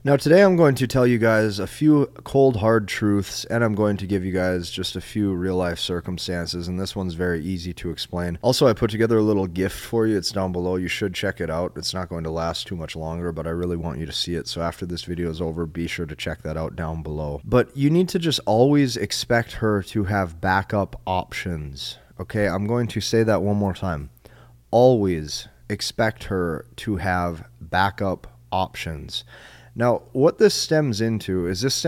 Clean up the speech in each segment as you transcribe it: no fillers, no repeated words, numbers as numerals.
Now, today I'm going to tell you guys a few cold, hard truths, and I'm going to give you guys just a few real life circumstances, and this one's very easy to explain. Also, I put together a little gift for you. It's down below. You should check it out. It's not going to last too much longer, but I really want you to see it. So after this video is over, be sure to check that out down below. But you need to just always expect her to have backup options. Okay, I'm going to say that one more time. Always expect her to have backup options. Now, what this stems into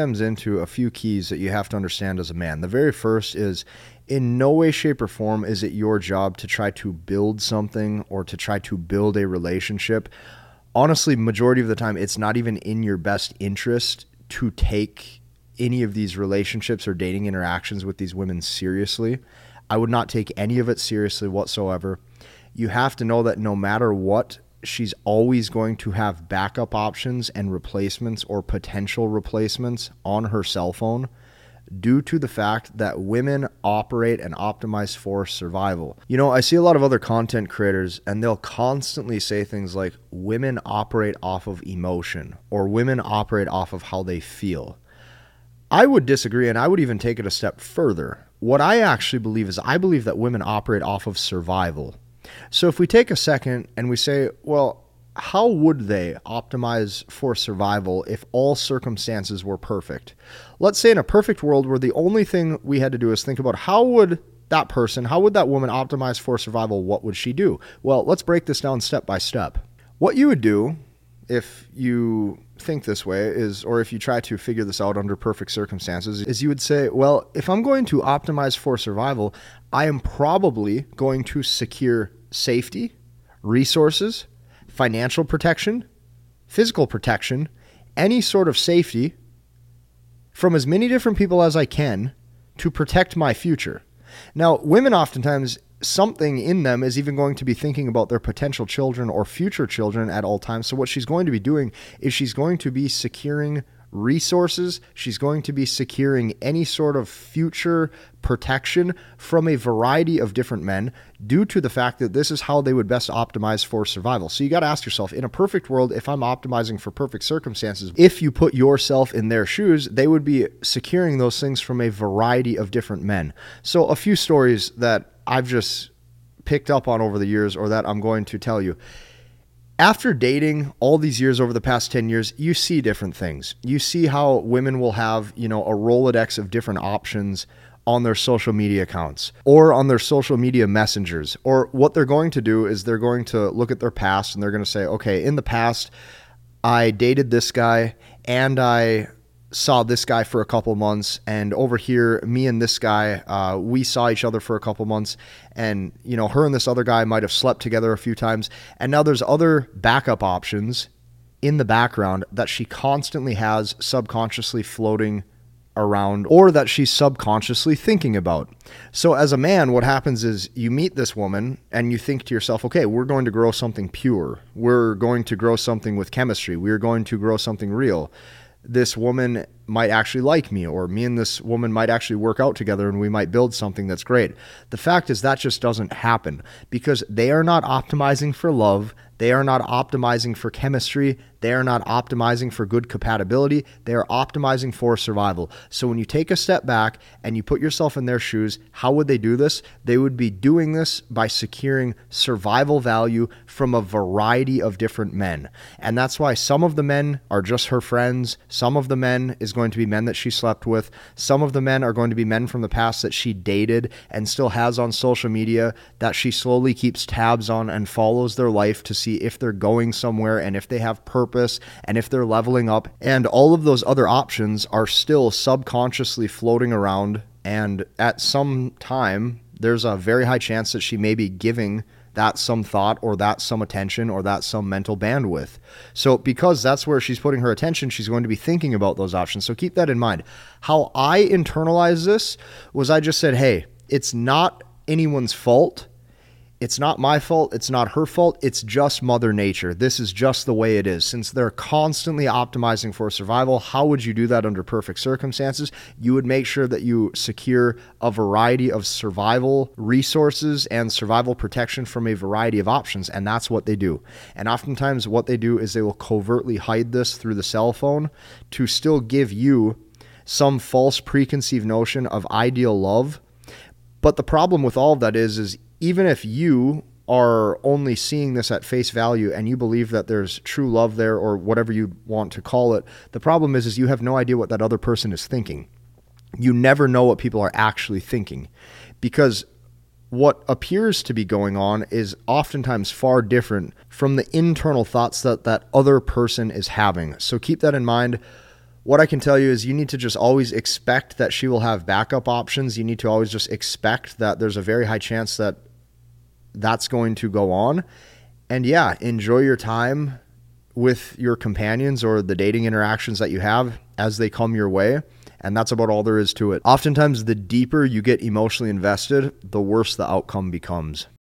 a few keys that you have to understand as a man. The very first is, in no way, shape, or form is it your job to try to build something or to try to build a relationship. Honestly, majority of the time, it's not even in your best interest to take any of these relationships or dating interactions with these women seriously. I would not take any of it seriously whatsoever. You have to know that no matter what, she's always going to have backup options and replacements or potential replacements on her cell phone due to the fact that women operate and optimize for survival. You know, I see a lot of other content creators and they'll constantly say things like women operate off of emotion or women operate off of how they feel. I would disagree, and I would even take it a step further. What I actually believe is I believe that women operate off of survival. So if we take a second and we say, well, how would they optimize for survival if all circumstances were perfect? Let's say in a perfect world where the only thing we had to do is think about how would that woman optimize for survival? What would she do? Well, let's break this down step by step. What you would do if you think this way is, or if you try to figure this out under perfect circumstances, is you would say, well, if I'm going to optimize for survival, I am probably going to secure safety, resources, financial protection, physical protection, any sort of safety from as many different people as I can to protect my future. Now, women oftentimes, something in them is even going to be thinking about their potential children or future children at all times. So what she's going to be doing is she's going to be securing resources. She's going to be securing any sort of future protection from a variety of different men due to the fact that this is how they would best optimize for survival. So you got to ask yourself, in a perfect world, if I'm optimizing for perfect circumstances, if you put yourself in their shoes, they would be securing those things from a variety of different men. So a few stories that I've just picked up on over the years, or that I'm going to tell you. After dating all these years, over the past 10 years, you see different things. You see how women will have, a Rolodex of different options on their social media accounts or on their social media messengers. Or what they're going to do is they're going to look at their past and they're going to say, okay, in the past, I dated this guy and I saw this guy for a couple months, and over here, me and this guy, we saw each other for a couple months, and her and this other guy might have slept together a few times, and now there's other backup options in the background that she constantly has subconsciously floating around, or that she's subconsciously thinking about. So as a man, what happens is you meet this woman and you think to yourself, okay, we're going to grow something pure. We're going to grow something with chemistry. We're going to grow something real. This woman might actually like me, or me and this woman might actually work out together and we might build something that's great. The fact is that just doesn't happen because they are not optimizing for love. They are not optimizing for chemistry. They are not optimizing for good compatibility. They are optimizing for survival. So when you take a step back and you put yourself in their shoes, how would they do this? They would be doing this by securing survival value from a variety of different men. And that's why some of the men are just her friends. Some of the men is going to be men that she slept with. Some of the men are going to be men from the past that she dated and still has on social media that she slowly keeps tabs on and follows their life to see if they're going somewhere and if they have purpose and if they're leveling up. And all of those other options are still subconsciously floating around. And at some time, there's a very high chance that she may be giving that some thought or that some attention or that some mental bandwidth. So because that's where she's putting her attention, she's going to be thinking about those options. So keep that in mind. How I internalized this was I just said, hey, it's not anyone's fault It's not my fault. It's not her fault. It's just Mother Nature. This is just the way it is. Since they're constantly optimizing for survival, how would you do that under perfect circumstances? You would make sure that you secure a variety of survival resources and survival protection from a variety of options, and that's what they do. And oftentimes what they do is they will covertly hide this through the cell phone to still give you some false preconceived notion of ideal love. But the problem with all of that is even if you are only seeing this at face value and you believe that there's true love there or whatever you want to call it, the problem is you have no idea what that other person is thinking. You never know what people are actually thinking, because what appears to be going on is oftentimes far different from the internal thoughts that that other person is having. So keep that in mind. What I can tell you is you need to just always expect that she will have backup options. You need to always just expect that there's a very high chance that that's going to go on. And yeah, enjoy your time with your companions or the dating interactions that you have as they come your way. And that's about all there is to it. Oftentimes, the deeper you get emotionally invested, the worse the outcome becomes.